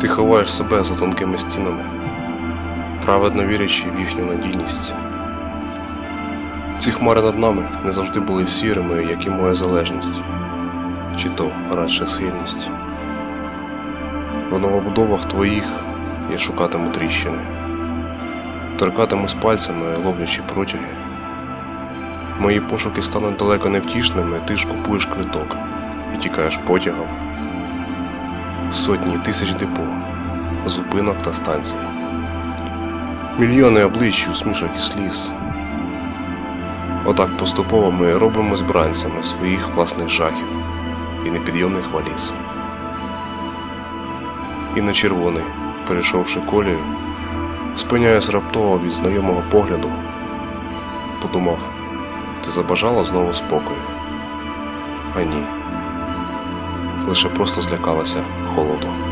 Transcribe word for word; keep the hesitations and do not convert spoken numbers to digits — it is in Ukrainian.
Ти ховаєш себе за тонкими стінами, праведно вірячи в їхню надійність. Ці хмари над нами не завжди були сірими, як і моя залежність, чи то радше схильність. В новобудовах твоїх я шукатиму тріщини, торкатимусь пальцями, ловлячи протяги. Мої пошуки стануть далеко невтішними, ти ж купуєш квиток і тікаєш потягом. Сотні тисяч депо, зупинок та станцій, мільйони облич, усмішок і сліз. Отак поступово ми робимось бранцями своїх власних жахів і непідйомних валіз. І на червоний, перейшовши колію, спиняюсь раптово від знайомого погляду. Подумав, ти забажала знову спокою? А ні, лише просто злякалася холоду.